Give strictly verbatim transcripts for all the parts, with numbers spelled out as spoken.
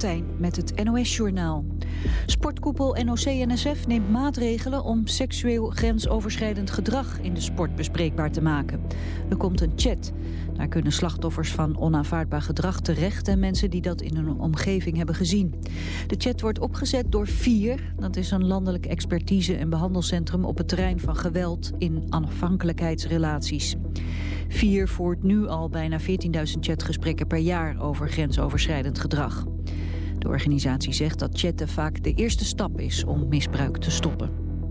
Martijn met het N O S-journaal. Sportkoepel N O C N S F neemt maatregelen om seksueel grensoverschrijdend gedrag in de sport bespreekbaar te maken. Er komt een chat. Daar kunnen slachtoffers van onaanvaardbaar gedrag terecht en mensen die dat in hun omgeving hebben gezien. De chat wordt opgezet door vier. Dat is een landelijk expertise- en behandelcentrum op het terrein van geweld in afhankelijkheidsrelaties. vier voert nu al bijna veertienduizend chatgesprekken per jaar over grensoverschrijdend gedrag. De organisatie zegt dat chatten vaak de eerste stap is om misbruik te stoppen.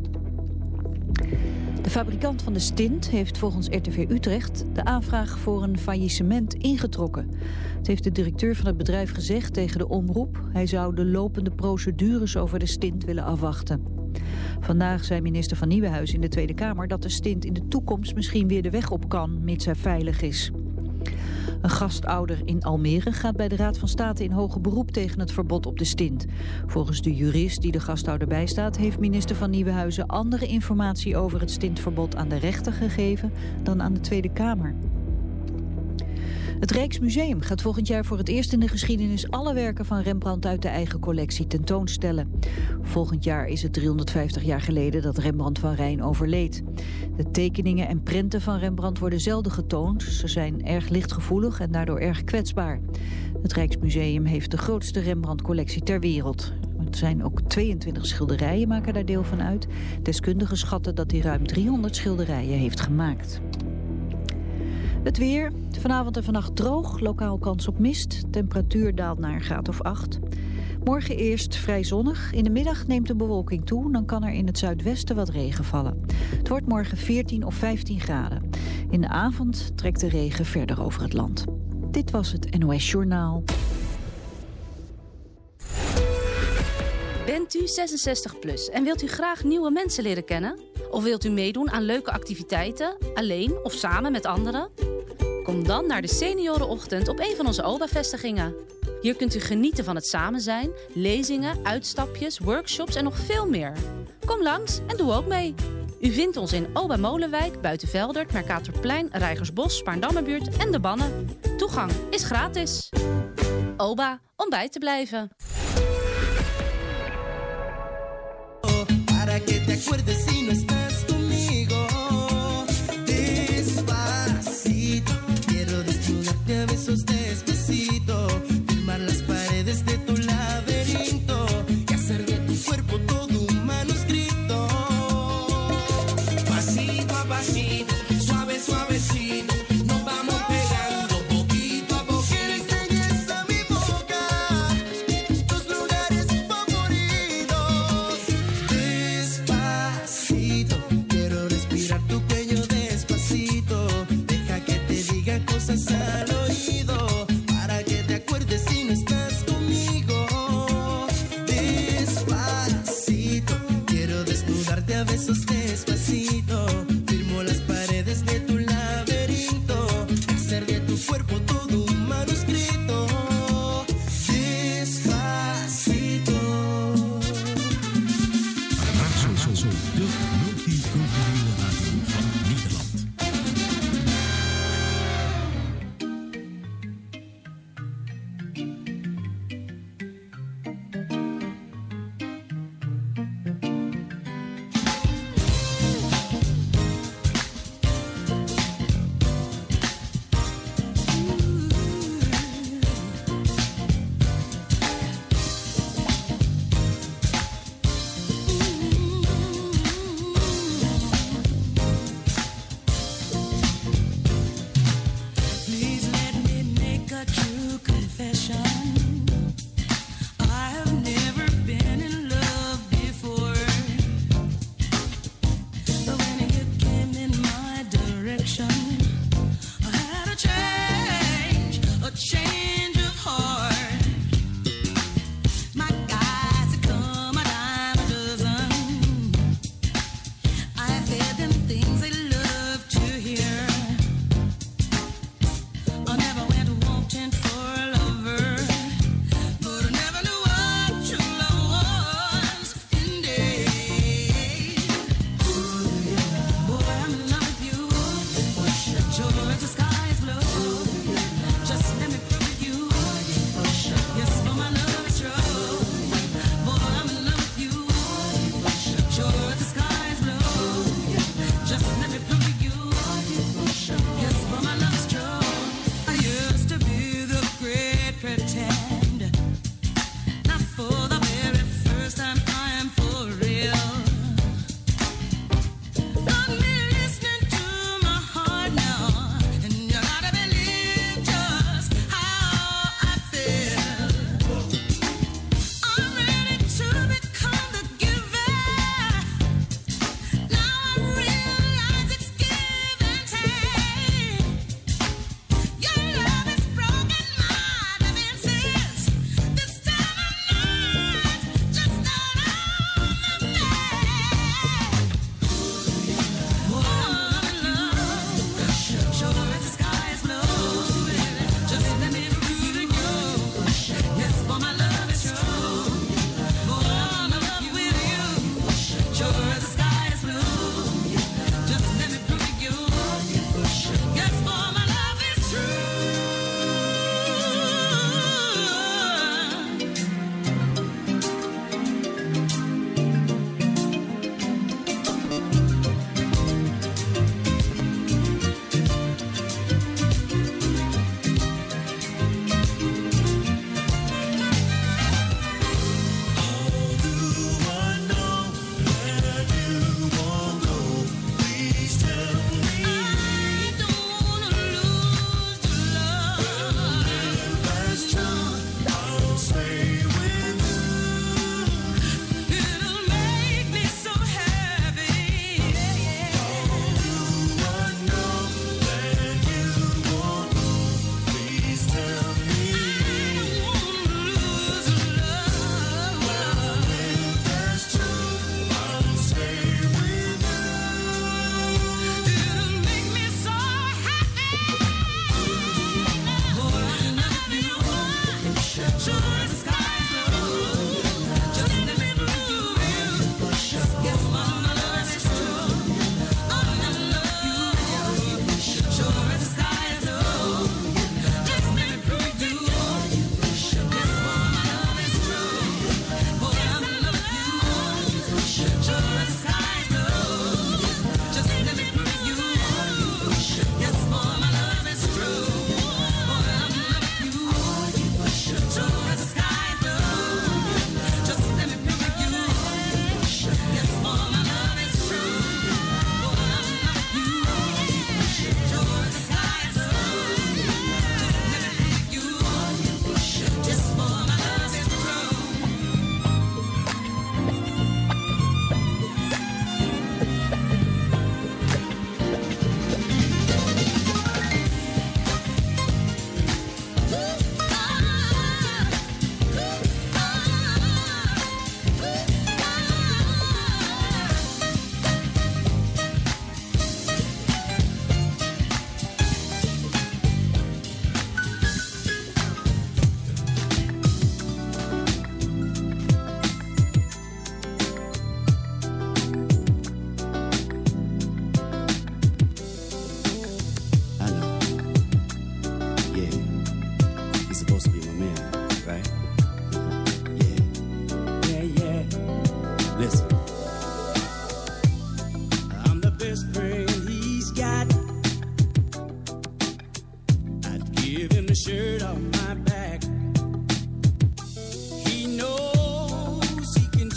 De fabrikant van de stint heeft volgens R T V Utrecht de aanvraag voor een faillissement ingetrokken. Het heeft de directeur van het bedrijf gezegd tegen de omroep. Hij zou de lopende procedures over de stint willen afwachten. Vandaag zei minister van Nieuwenhuizen in de Tweede Kamer dat de stint in de toekomst misschien weer de weg op kan, mits hij veilig is. Een gastouder in Almere gaat bij de Raad van State in hoger beroep tegen het verbod op de stint. Volgens de jurist die de gastouder bijstaat heeft minister van Nieuwenhuizen andere informatie over het stintverbod aan de rechter gegeven dan aan de Tweede Kamer. Het Rijksmuseum gaat volgend jaar voor het eerst in de geschiedenis alle werken van Rembrandt uit de eigen collectie tentoonstellen. Volgend jaar is het driehonderdvijftig jaar geleden dat Rembrandt van Rijn overleed. De tekeningen en prenten van Rembrandt worden zelden getoond. Ze zijn erg lichtgevoelig en daardoor erg kwetsbaar. Het Rijksmuseum heeft de grootste Rembrandt-collectie ter wereld. Er zijn ook tweeëntwintig schilderijen, maken daar deel van uit. Deskundigen schatten dat hij ruim driehonderd schilderijen heeft gemaakt. Het weer. Vanavond en vannacht droog, lokaal kans op mist. Temperatuur daalt naar een graad of acht. Morgen eerst vrij zonnig. In de middag neemt de bewolking toe. Dan kan er in het zuidwesten wat regen vallen. Het wordt morgen veertien of vijftien graden. In de avond trekt de regen verder over het land. Dit was het N O S-journaal. Bent u zesenzestig plus en wilt u graag nieuwe mensen leren kennen? Of wilt u meedoen aan leuke activiteiten, alleen of samen met anderen? Kom dan naar de seniorenochtend op een van onze O B A-vestigingen. Hier kunt u genieten van het samen zijn, lezingen, uitstapjes, workshops en nog veel meer. Kom langs en doe ook mee. U vindt ons in O B A Molenwijk, Buitenveldert, Mercatorplein, Rijgersbos, Spaarndammerbuurt en De Bannen. Toegang is gratis. O B A, om bij te blijven. Para que te acuerdes si no estás conmigo. Despacito, quiero desnudarte a besos despacito, firmar las paredes de tu laberinto y hacer de tu cuerpo todo un manuscrito. Pasito a pasito, suave suavecito, nos vamos pegando poquito a poquito. Quieres que llegues a mi boca, tus lugares favoritos. Despacito, quiero respirar tu cuello despacito. Deja que te diga cosas al oído, para que te acuerdes si no estás conmigo. Despacito, quiero desnudarte a besos despacito. Firmo las paredes de tu laberinto, hacer de tu cuerpo todo un manuscrito. Despacito. Razo, de multiculturele radio van Nederland.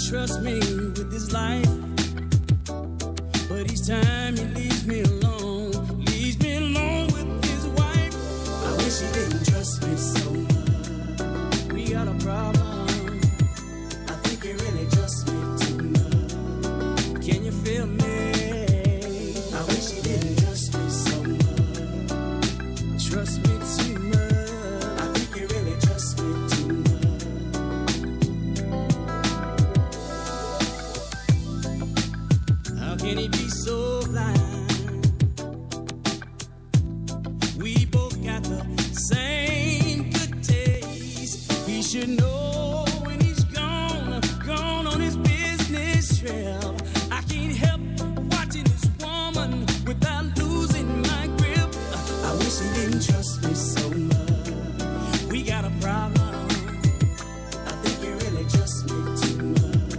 trust me with this life, but each time he leaves me alone, leaves me alone with his wife. I wish he didn't trust me so much. We got a problem. I think he really trusts me too much. Can you feel me? I wish he didn't trust me so much. Trust me too much. I think he really trusts me too much. How can he be so blind? We both got the same good taste. He should know when he's gone, gone on his business trip. I can't help watching this woman without losing my grip. I wish he didn't trust me so much. We got a problem. I think he really trusts me too much.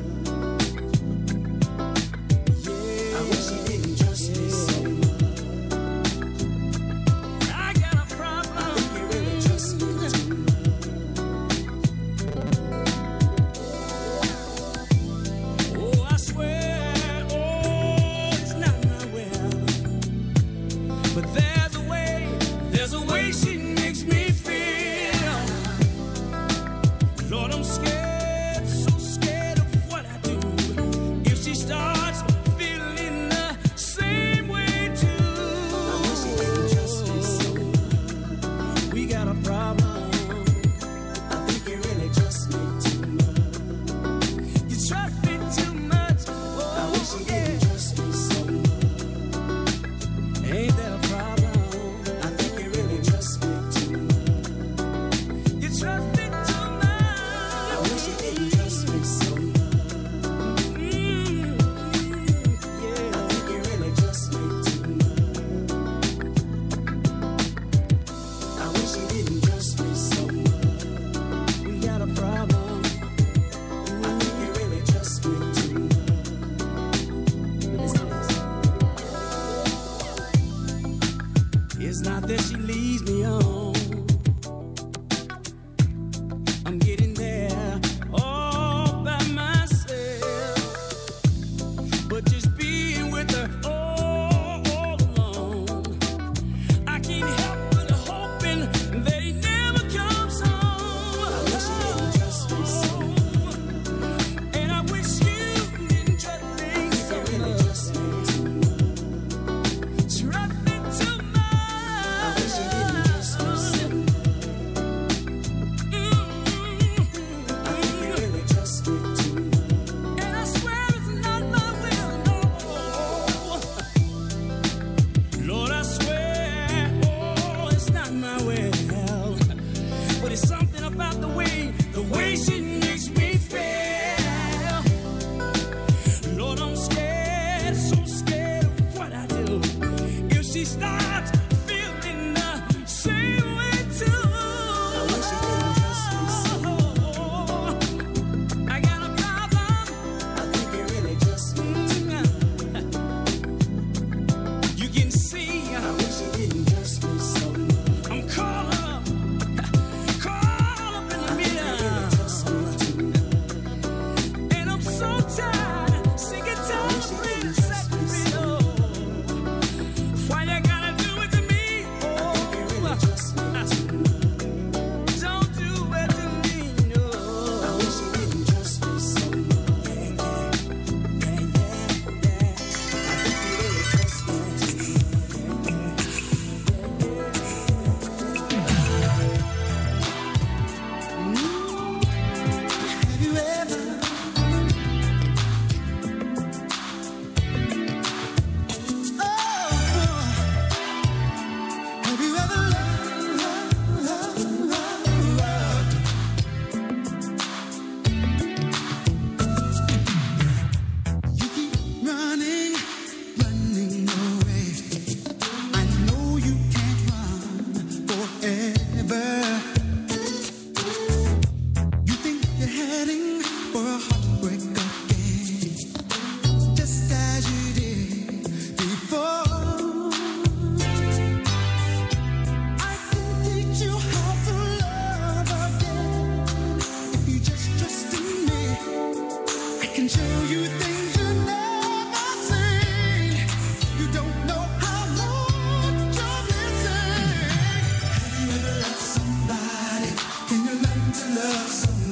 Yeah, I wish he didn't trust me so much. I got a problem. I think he really trusts me too much. Oh, I swear, oh, it's not my will. But there's a way, there's a way she makes me feel. Lord, I'm scared, so scared of what I do. If she starts feeling the same way too. I wish he didn't trust me so much. We got a problem. I think he really trusts me too much. You trust me too much. Oh, I wish he didn't trust me so much. Ain't that a problem? I think he really trusts me too much. You trust me too much. I wish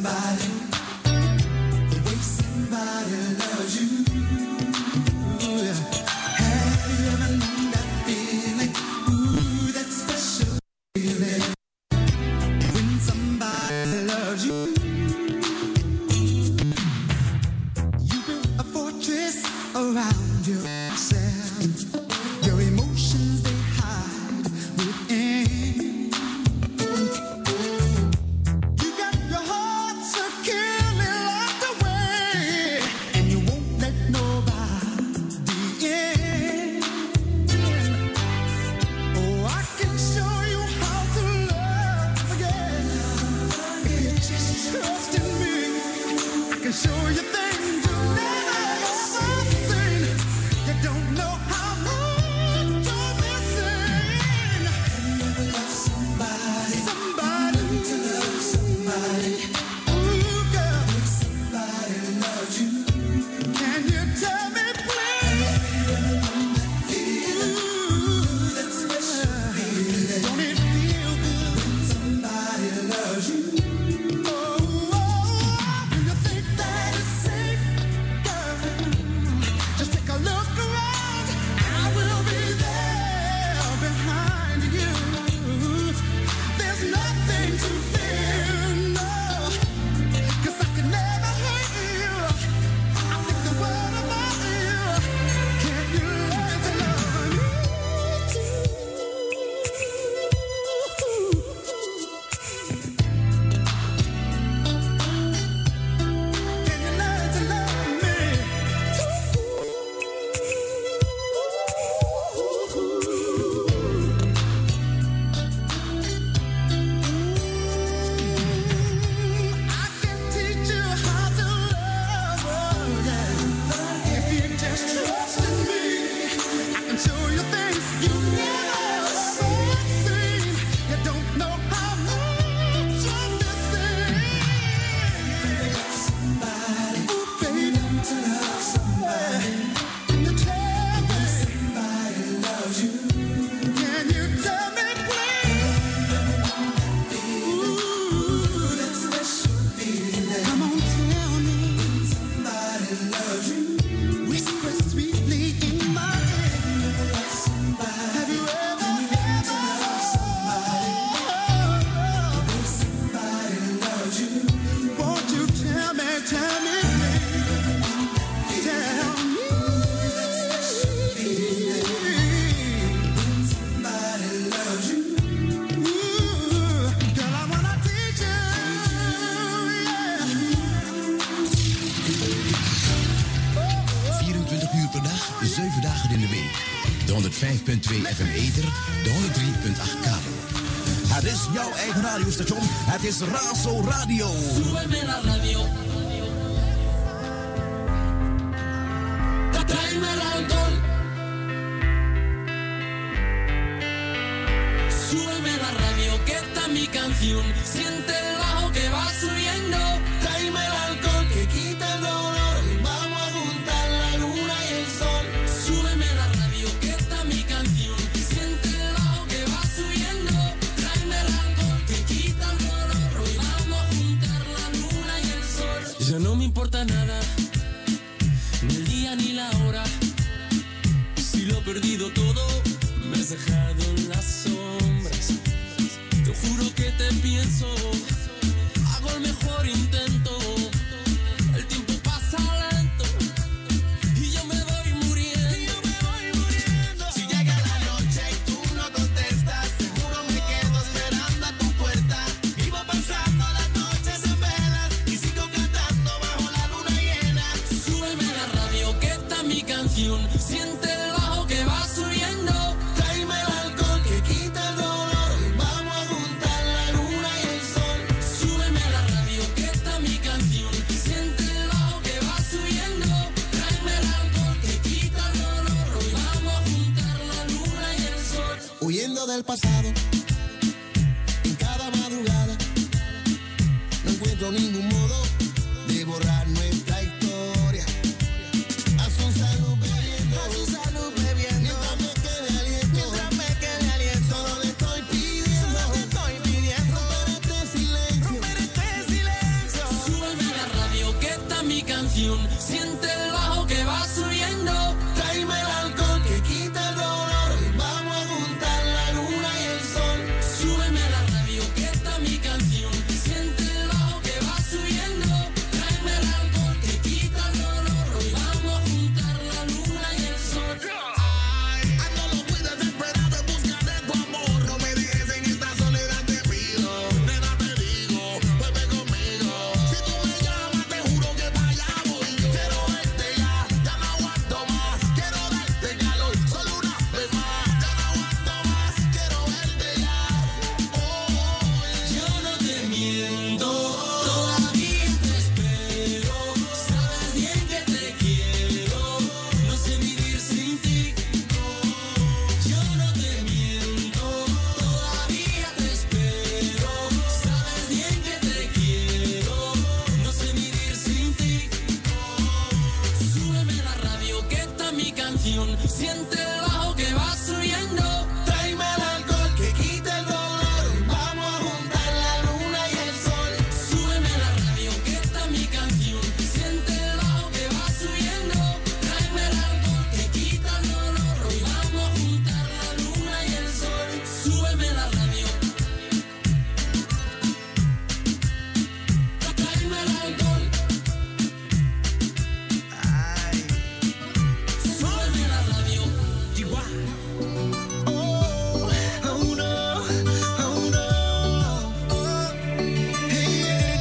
somebody, the way somebody loves you. Have you ever known that feeling? Ooh, that special feeling when somebody loves you. You built a fortress around yourself. Your emotions they hide within. You got your heart securely locked away, and you won't let nobody in. Oh, I can show you how to love again. If you just trust in me, I can show you things you never seen. You don't know how much you're missing. Have you ever loved somebody? Somebody to love somebody. Ooh, girl, if somebody loves you, can you tell me, please? Ooh, that special feeling. Don't it feel good when somebody loves you? Oh, oh, do you think that it's safe, girl? Just take a look around. I will be there behind you. There's nothing to fear, no, 'cause I can never hurt you. I think the world about you. Can you learn to love me too? Can you learn to love me I can teach you how to love again. If you just trust in me, I can show you things you never seen. You don't know how much you're missing. Somebody, ooh, baby, to love somebody. Can you tell me somebody loves you? Can you tell me, please? Ooh, that special feeling. Come on, tell me somebody loves you. Whisper sweetly in my ear. Have you ever, ever loved somebody? Somebody loves you. Won't you tell me, tell me, please? Tell me that special feeling. Somebody loves you. Ooh, girl, I wanna teach you. Yeah. vierentwintig uur per dag, zeven dagen in de week. De honderdvijf punt twee F M Ether, de honderdrie punt acht kabel. Het is jouw eigen radiostation. Het is Razo Radio. Súbeme la radio. Tráeme el alcohol. Súbeme la radio, que esta es mi canción. Siente el bajo que va subiendo. Tráeme el alcohol que quita el dolor. Vamos a juntar la luna y el sol. Súbeme la radio, que esta es mi canción. Siente el bajo que va subiendo. Tráeme el alcohol que quita el dolor. Hoy vamos a juntar la luna y el sol. Ya no me importa nada, ni el día ni la hora. Si lo he perdido todo, me has dejado en las sombras. Te juro que te pienso, hago el mejor intento. El tiempo pasa lento y yo me voy muriendo. Si llega la noche y tú no contestas, seguro me quedo esperando a tu puerta. Vivo pasando las noches en velas y sigo cantando bajo la luna llena. Súbeme la radio, que esta es mi canción. Siente el bajo que va subiendo. Tráeme el alcohol que quita el dolor. Vamos a juntar la luna y el sol. Súbeme la radio, que esta es mi mi canción. Siente el bajo que va subiendo. Tráeme el alcohol que quita el dolor. Vamos a juntar la luna y el sol. Súbeme la radio que esta es mi canción. Siente el bajo que va subiendo. Tráeme el alcohol que quita el dolor. Hoy vamos a juntar la luna y el sol. Ay, ando lo voy desesperado en busca de tu amor. No me dejes en esta soledad, te pido. Nena, te digo, vuelve conmigo. Si tú me llamas, te juro que para allá voy yo. Quiero verte ya, ya no aguanto más. Quiero darte calor, solo una vez más. Ya no aguanto más, quiero verte ya. Oh, Yo no te miento, todavía te espero. Sabes bien que te quiero, no sé vivir sin ti. Yo no te miento, todavía te espero. Sabes bien que te quiero, no sé vivir sin ti. Súbeme la radio que esta es mi canción. Siente el bajo que va subiendo. tráeme el alcohol que quita el dolor. Vamos a juntar la luna y el sol. Súbeme la radio que esta es mi canción. Siente el bajo que va subiendo. Tráeme el alcohol que quita el dolor. Hoy vamos a juntar la luna y el sol. Súbeme la radio. Tráeme el alcohol. Ay, Súbeme la radio. oh, oh no, oh no. Oh, hey,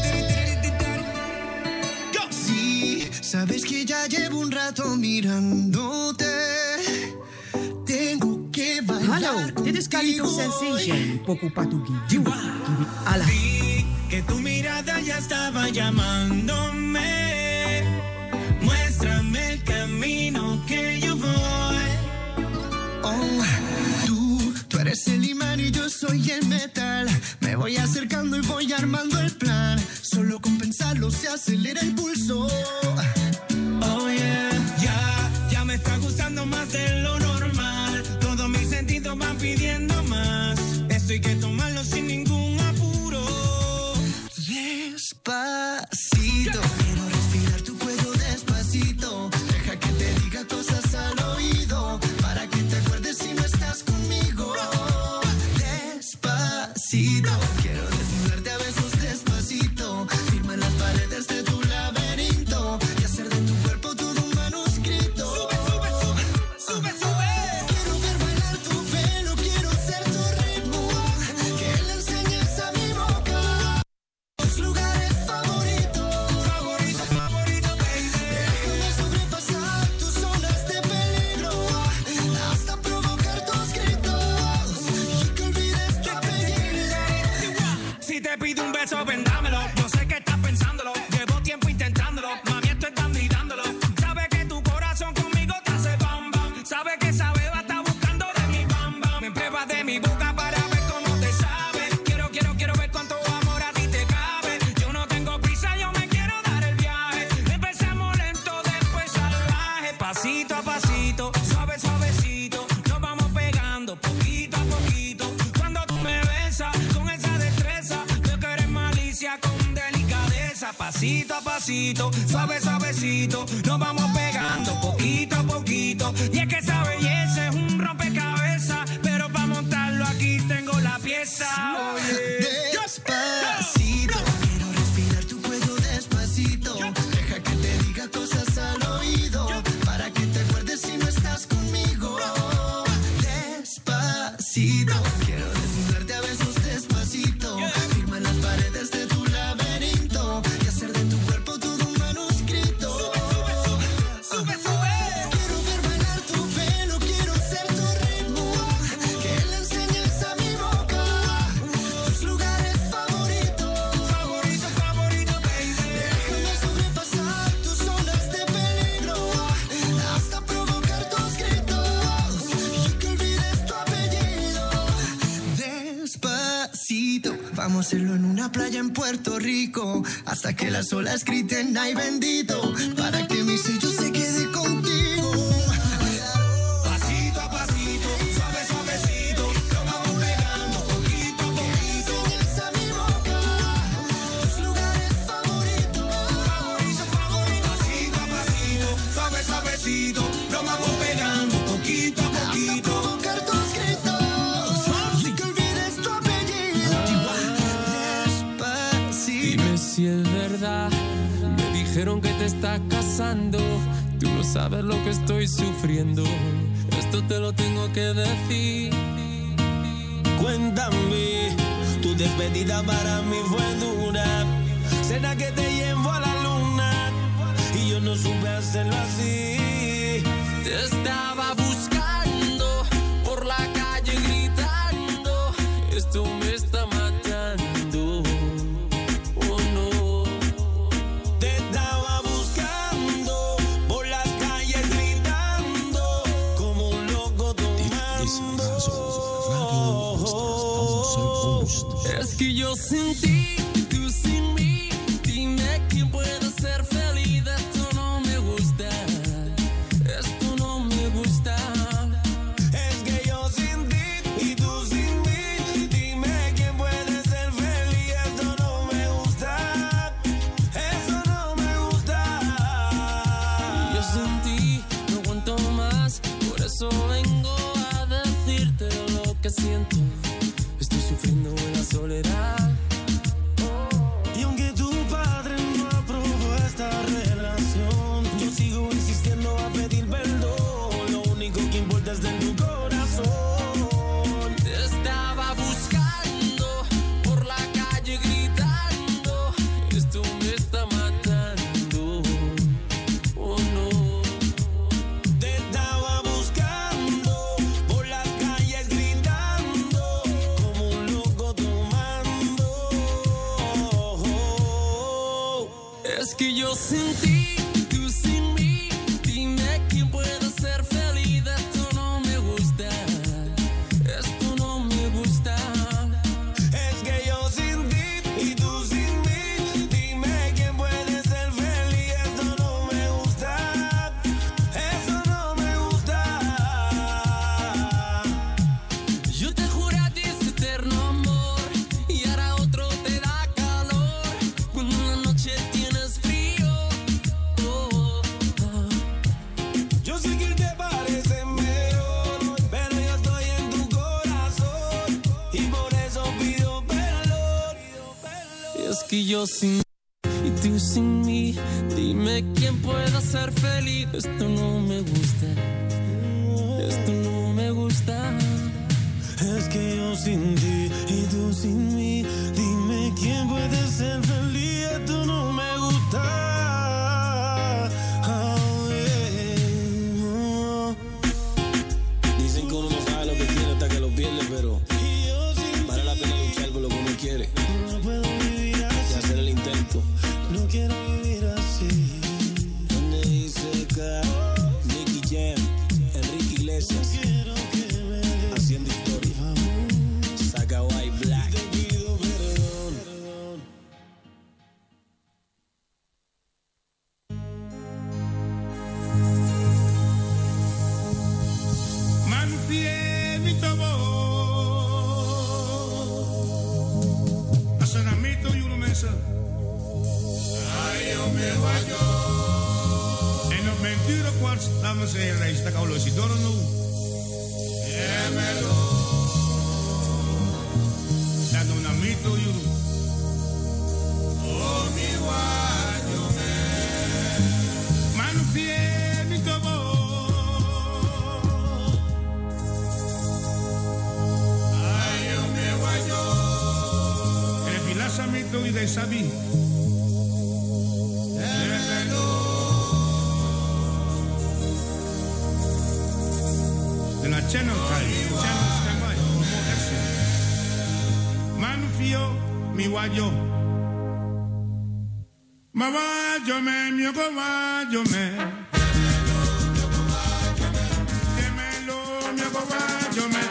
yeah. Sí, sabes que ya llevo un rato mirándote. Tengo que bailar Hallo, dit is Carlito contigo. Sensation, Poco Patuki. Jiwa, Kiwi, Ala. Vi que tu mirada ya estaba llamándome. Muéstrame el camino que yo voy. Oh, tú, tú eres el imán y yo soy el metal. Me voy acercando y voy armando el plan. Solo con pensarlo se acelera el pulso. Oh yeah, ya, ya me está gustando más de lo normal. Todos mis sentidos van pidiendo más. Esto hay que tomarlo sin ningún apuro. Despacito, quiero respirar tu cuello despacito. Deja que te diga cosas al oído, para que te acuerdes si no estás conmigo. Despacito, quiero desnudarte a besos despacito. Firma las paredes de tu laberinto y hacer de tu cuerpo todo un manuscrito. Sube, sube, sube, sube, sube. Quiero ver bailar tu pelo, quiero ser tu ritmo. Que le enseñes a mi boca tus lugares favoritos. Favorito, favorito, baby. Déjame sobrepasar tus zonas de peligro hasta provocar tus gritos y que olvides tu apellido. Si te pido un beso, vendámelo. Yo sé que estás pensándolo. Llevo tiempo intentándolo. Mami, estoy dando y dándolo. Sabe que tu corazón conmigo te hace bam bam. Sabe que esa beba está buscando de mi bam bam. Me pruebas de mi boca para ver cómo te sabe. Quiero, quiero, quiero ver cuánto amor a ti te cabe. Yo no tengo prisa, yo me quiero dar el viaje. Empezamos lento, después salvaje. Pasito a pasito, suave, suavecito. Nos vamos pegando poquito a poquito. Cuando tú me besas con esa destreza, veo que eres malicia con delicadeza. Pasito a pasito, suave, suavecito. Nos vamos pegando poquito a poquito. Y es que esa belleza es un rompecabezas. Pero para montarlo aquí tengo la pieza. Oye. Despacito, quiero respirar tu cuello despacito. Deja que te diga cosas al oído, para que te acuerdes si no estás conmigo. Despacito, quiero desnudarte a besos despacito. Firma las paredes de tu laberinto y hacer de tu cuerpo todo un manuscrito. Sube, sube. Quiero ver bailar tu pelo, quiero ser tu ritmo. Que le enseñes a mi boca tus lugares favoritos. Favorito, favorito, baby. Déjame sobrepasar tus zonas de peligro hasta provocar tus gritos y que olvides tu apellido. Despacito, vamos a hacerlo en una playa en Puerto Rico hasta que las olas griten ay bendito, para que mi sello se quede contigo. Pasito a pasito, suave, suavecito. Nos vamos pegando poquito a poquito. Enseñes a mi boca tus lugares favoritos. Favorito, favorito, dijeron que te estás casando. Tú no sabes lo que estoy sufriendo. Esto te lo tengo que decir. Cuéntame, tu despedida para mí fue dura. ¿Será que te llevo a la luna? Y yo no supe hacerlo así. Te estaba buscando por la calle gritando. Esto me está matando. Oh no. Te estaba buscando por las calles gritando como un loco tomando. Es que yo sin ti, tú sin mí. Dime quién puede ser feliz. Esto no me gusta. Esto no me gusta. Es que yo sin ti y tú sin mí. Dime quién puede ser feliz. Esto no me gusta. Eso no me gusta. Yo sin ti no aguanto más. Por eso vengo a decirte lo que siento. Estoy sufriendo en la soledad. Y aunque tu padre no aprobó esta relación, yo sigo insistiendo a pedir perdón. Lo único que importa es de tu corazón. Te estaba buscando por la calle gritando. Esto me está matando. Oh no. Te estaba buscando por las calles gritando como un loco tomando. Es que yo sin ti, tú sin mí. Dime quién puede ser feliz. Esto no me gusta. Esto no me gusta. Es que yo sin ti y tú sin mí. Dime quién puede ser feliz. Eso no me gusta. Eso no me gusta. Yo te juro a ti ese eterno amor. Y ahora otro te da calor. Cuando una noche tienes frío. Oh, oh, oh. Yo sé que él te parece mejor, pero yo estoy en tu corazón y por eso pido perdón. Es que yo sin y tú sin mí. Dime quién pueda ser feliz. Esto no me gusta. Esto no me gusta. Es que yo sin ti y tú sin mí. Dime quién puede ser feliz. Esto no me gusta. Oh, yeah. Dicen que uno no sabe lo que tiene hasta que lo pierde, pero vale la pena luchar por lo que uno quiere. No puedo vivir así. Y hacer el intento. No quiero vivir así. Donde dice acá, Nicky Jam, Enrique Iglesias, haciendo historia. Saca White Black. Te pido perdón. Manfie mi tobo Asanamito yulu mesa Ay, yo me guayo En los mentiros cuartos Estamos en la ista kaulo si doro no Yemelo Dando un amito yulu Oh, mi guayo me Manfie mi tobo Samito y de Sabi. De la channel Manufio, mi guayo. Ma guayo me, mi guayo me. Gemelo, mi guayo me.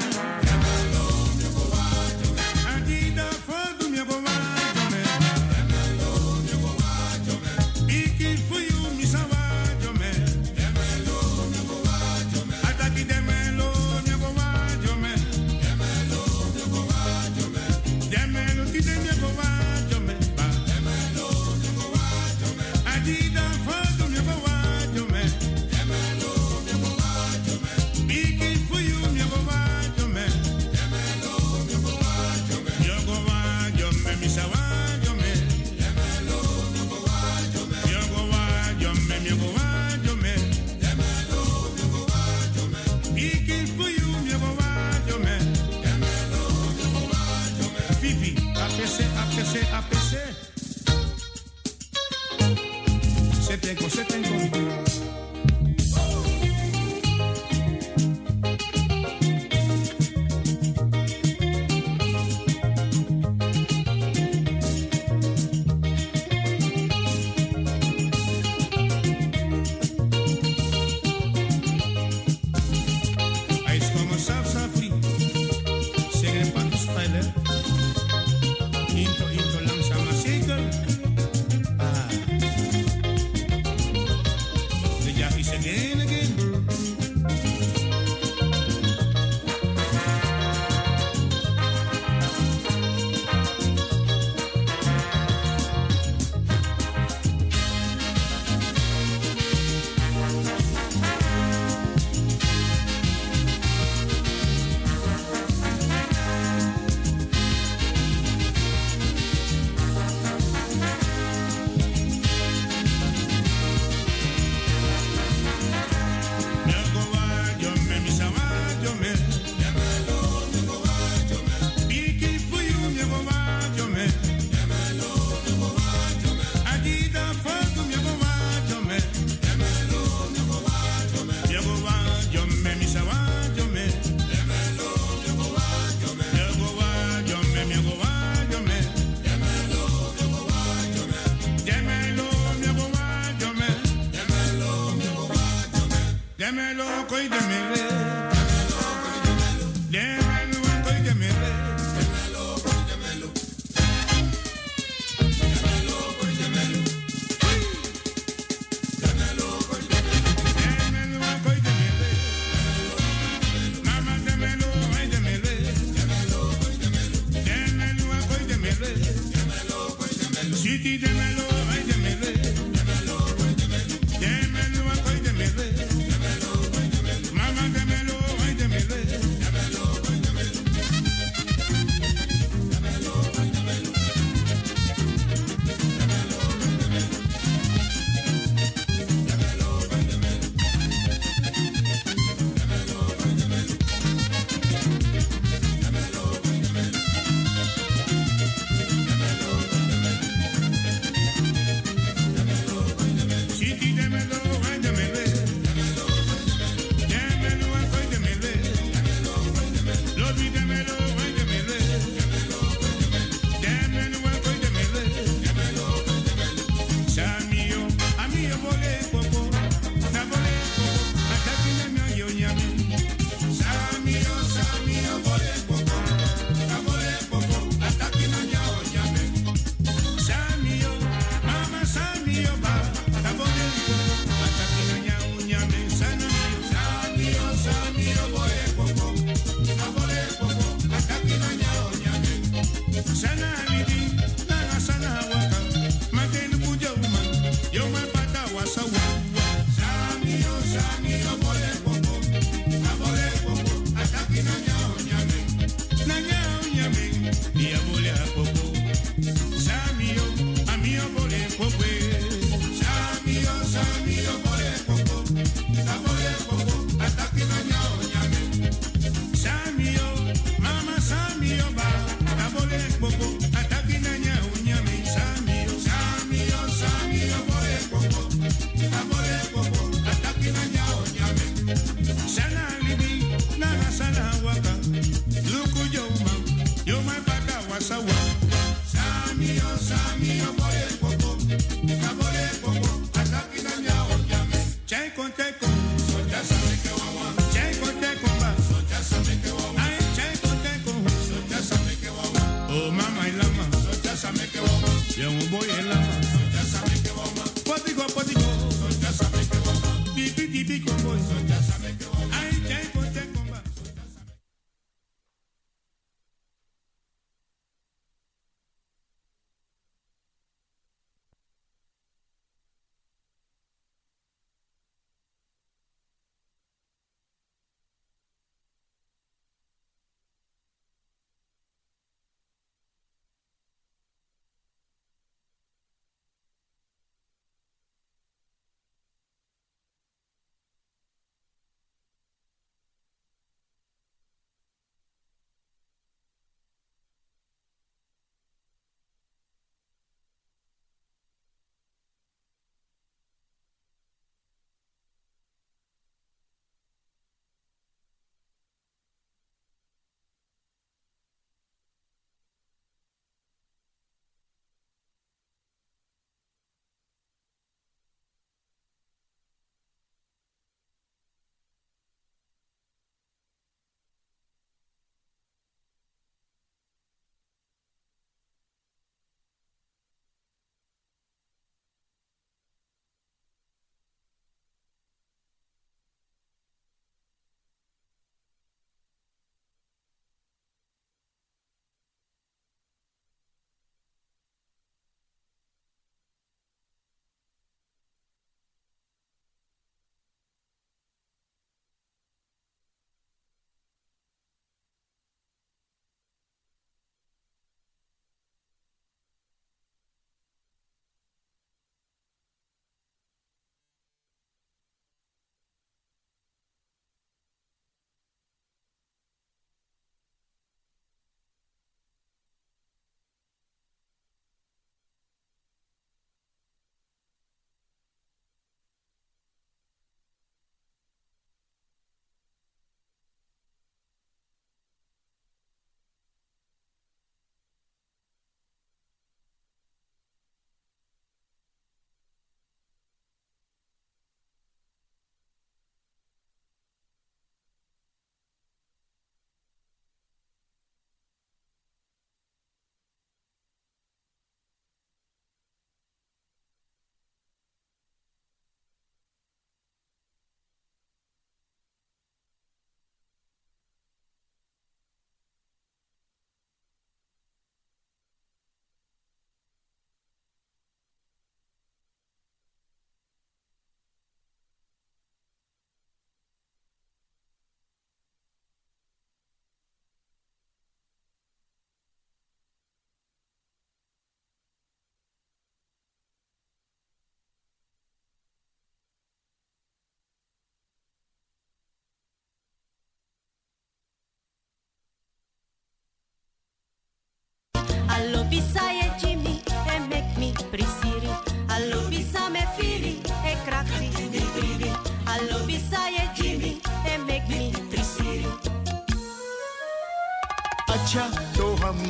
Yo go de coseta en contigo.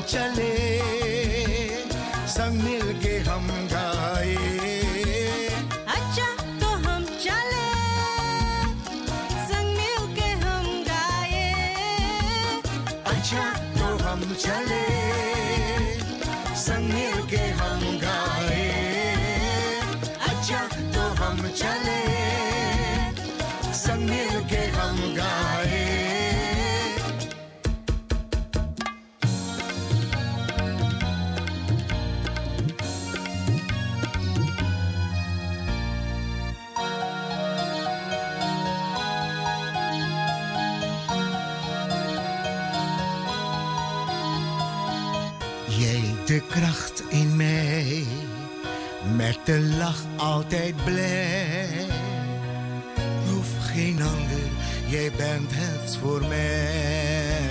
चले संग मिल के हम गाए अच्छा तो हम चले संग मिल के हम गाए अच्छा तो हम चले संग मिल के हम गाए अच्छा तो हम चले संग मिल के हम गाए De kracht in mij, met de lach altijd blij. Hoef geen ander, jij bent het voor mij.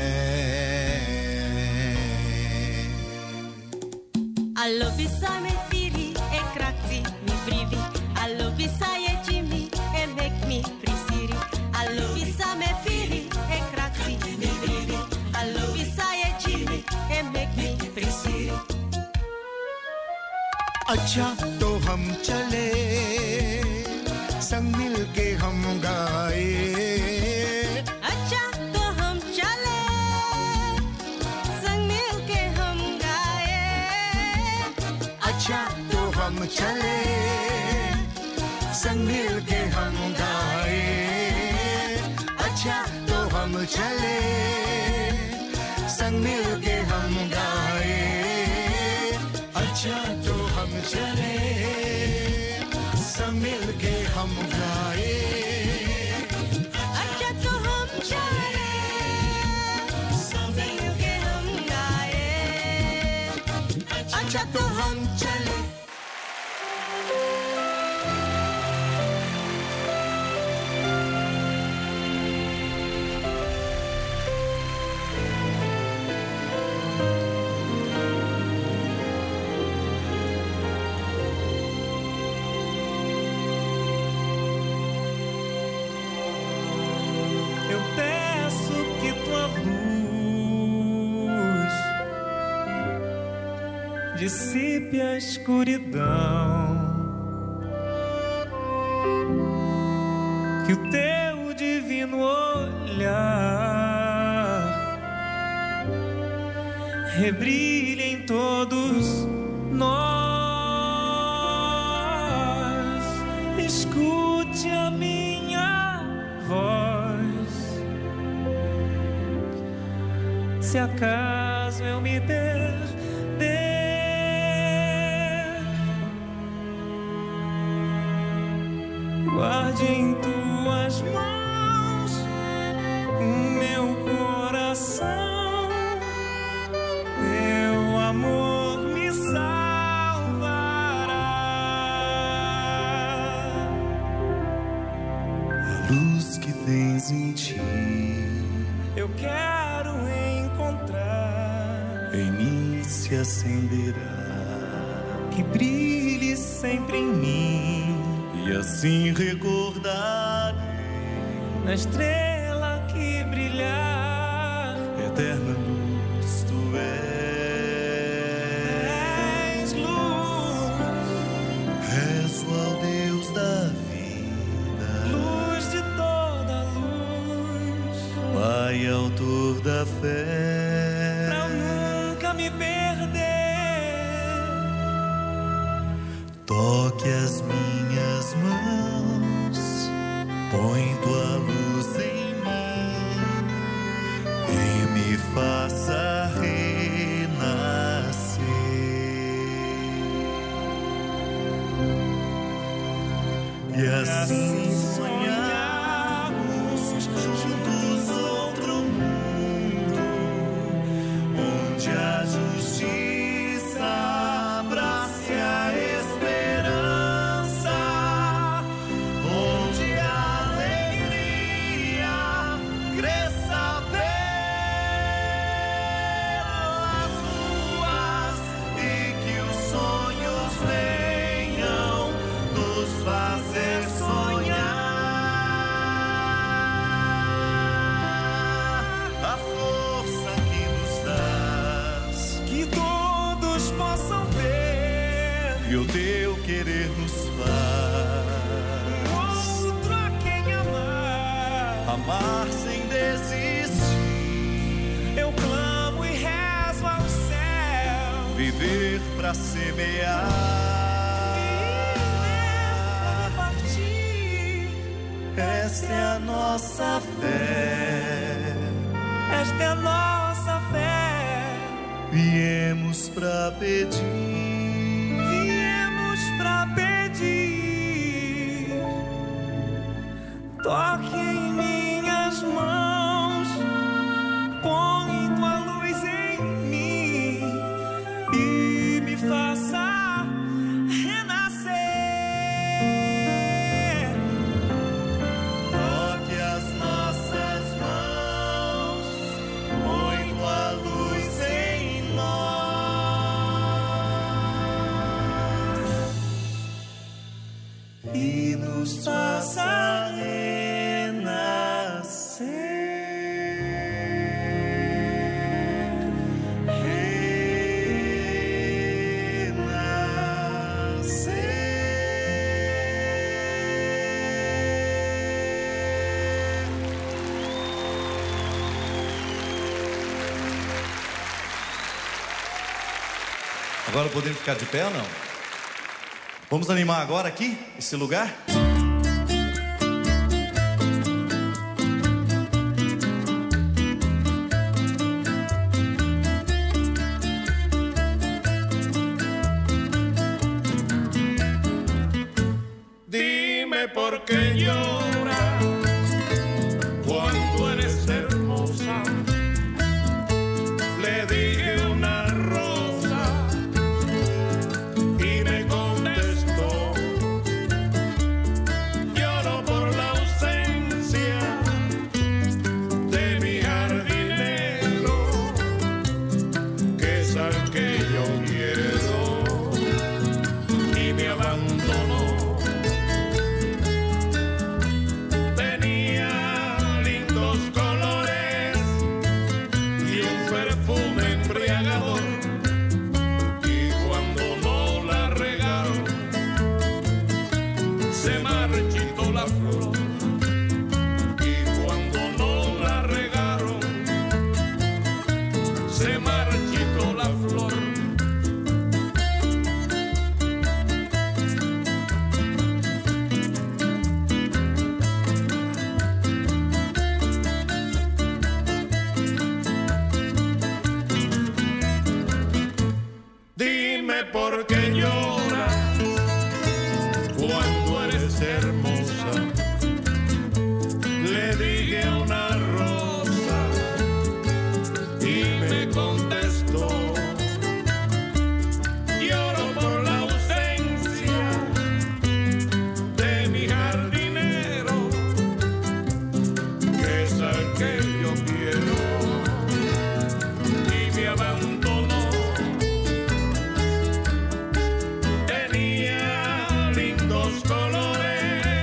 Allo bisa me firi e krakti mi brivi. Allo bisa ye Jimmy e make me prisiri. Allo bisa me firi e krakti mi brivi. Allo bisa ye Jimmy e make me prisiri. अच्छा तो हम चले संग मिल के हम गाए अच्छा तो हम चले संग मिल के हम गाए अच्छा तो हम चले संग मिल के हम गाए अच्छा तो हम चले संग मिल के हम गाए अच्छा तो हम चले सब मिल के हम गाए अच्छा तो हम चले सब मिल के हम गाए अच्छा तो हम चले dissipe a escuridão, que o teu divino olhar rebrilhe em todos nós. Escute a minha voz, se acaso eu me perder, guarde em tuas mãos o meu coração, teu amor me salvará. A luz que tens em ti eu quero encontrar, em mim se acenderá, que brilhe sempre em mim. E assim recordarei na estrela que brilhar, eterna luz tu és luz, rezo ao Deus da vida, luz de toda luz, Pai autor da fé, pra nunca me perder. Toque as minhas mãos, põe tua luz em mim e me faça renascer. E assim sonharmos juntos outro mundo, onde a justiça abrace a esperança, onde a alegria cresça pelas ruas e que os sonhos venham nos fazer sonhar. amar sem desistir. Eu clamo e rezo ao céu. Viver pra semear. Viver pra partir. Esta é a nossa fé. Esta é a nossa fé. Viemos pra pedir. Viemos pra pedir. Toque em minhas mãos. Põe tua luz em mim e me faça renascer. Toque as nossas mãos. Põe tua luz em nós e nos faça renascer. Agora podemos ficar de pé ou não? Vamos animar agora aqui, esse lugar? Dime por qué lloras cuando eres hermosa. Le dije una rosa y me contestó. Lloro por la ausencia de mi jardinero, que es al que yo quiero, y me abandonó. Tenía lindos colores y un perfume embriagador, y cuando no la regaron se marchitó la flor, y cuando no la regaron se marchitó la flor. Dime por qué lloras cuando eres hermosa. Le dije una rosa y me contestó. Lloro por la ausencia de mi jardinero, que es al que yo quiero, y me abandonó. Tenía lindos colores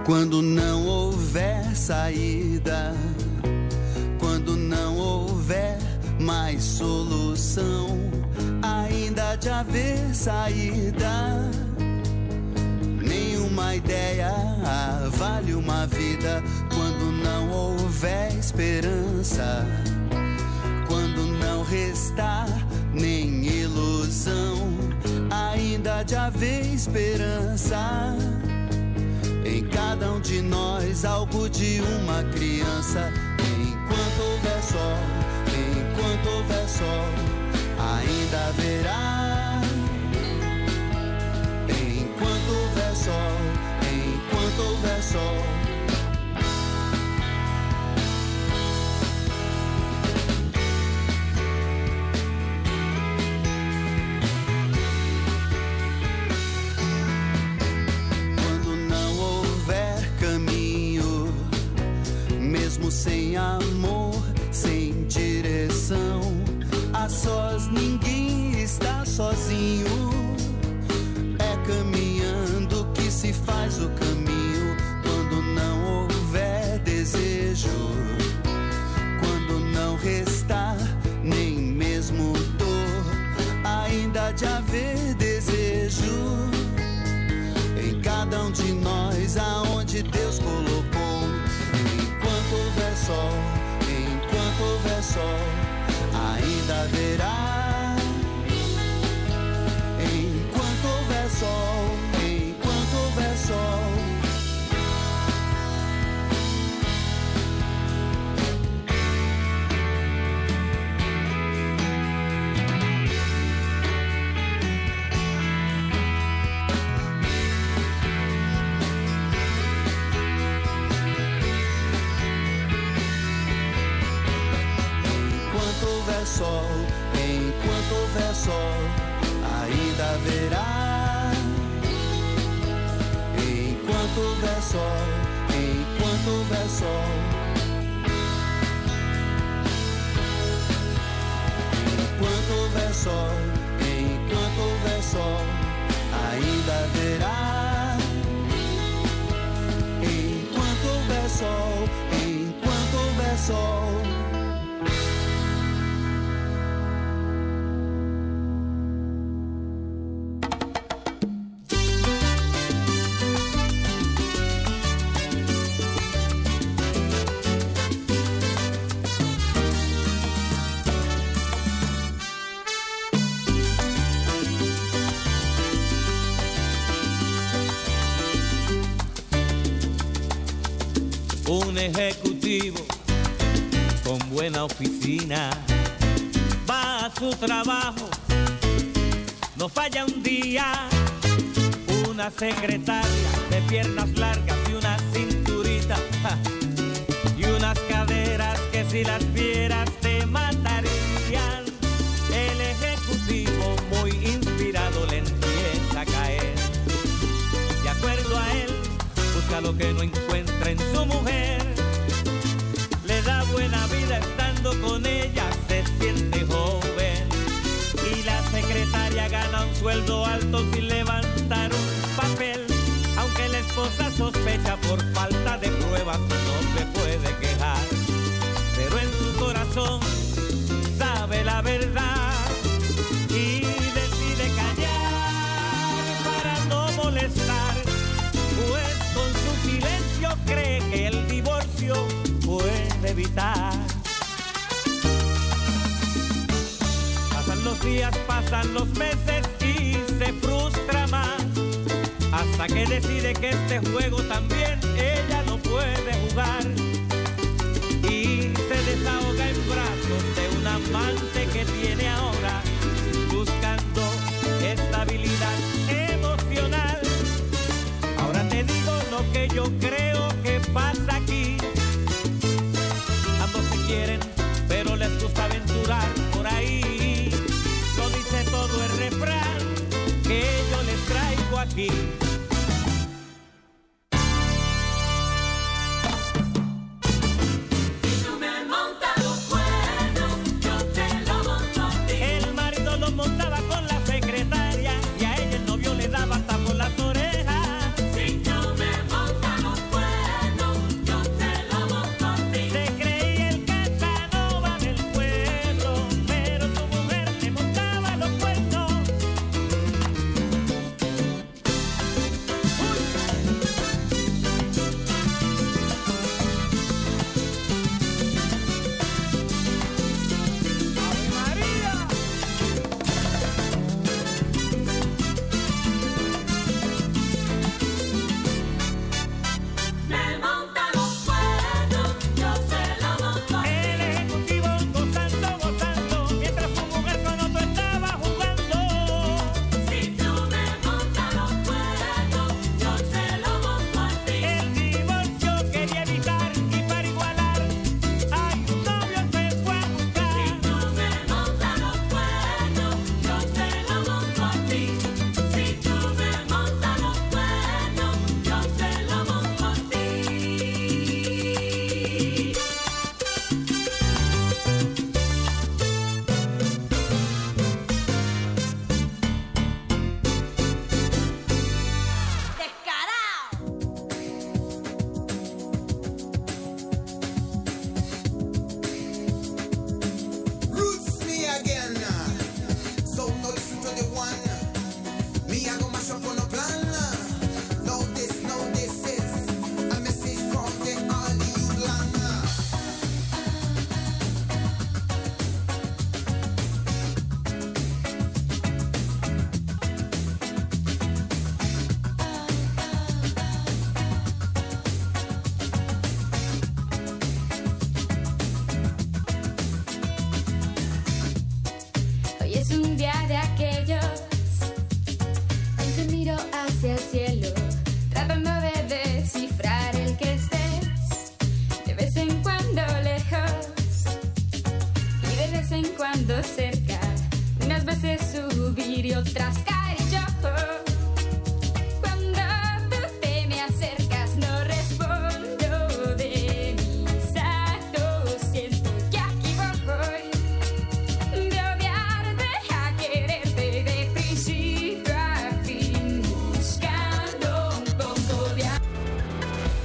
Quando não houver saída, quando não houver mais solução, ainda há de haver saída. Nenhuma ideia vale uma vida quando não houver esperança, quando não restar nem ilusão, ainda há de haver esperança. Em cada um de nós, algo de uma criança. Enquanto houver sol, enquanto houver sol, ainda haverá. Enquanto houver sol, enquanto houver sol. Sem amor, sem direção, a sós ninguém está sozinho. É caminhando que se faz o caminho. Quando não houver desejo, quando não restar nem mesmo dor, ainda há de haver desejo. Em cada um de nós, aonde Deus colocou. Enquanto houver sol, enquanto houver sol, ainda haverá. Enquanto houver sol, enquanto houver sol. Sol, enquanto houver sol, ainda haverá. Enquanto houver sol, enquanto houver sol. Enquanto houver sol, enquanto houver sol, ainda haverá. Enquanto houver sol, enquanto houver sol. Un ejecutivo con buena oficina va a su trabajo, no falla un día. Una secretaria de piernas largas y una cinturita, ja, y unas caderas que si las vieras te matarían. El ejecutivo muy inspirado le empieza a caer. De acuerdo a él, busca lo que no encuentra en su mujer. Le da buena vida estando con ella, se siente joven. Y la secretaria gana un sueldo alto sin levantar un papel. Aunque la esposa sospecha por falta de pruebas, no se puede quejar. Pero en su corazón sabe la verdad y decide callar para no molestar. Pues con su silencio cree que el divorcio puede evitar. Pasan los días, pasan los meses y se frustra más, hasta que decide que este juego también ella no puede jugar. Y se desahoga en brazos de un amante que tiene ahora, buscando estabilidad emocional. Ahora te digo lo que yo creo que pasa aquí. Ambos se quieren, pero les gusta aventurar por ahí. Lo dice todo el refrán que yo les traigo aquí.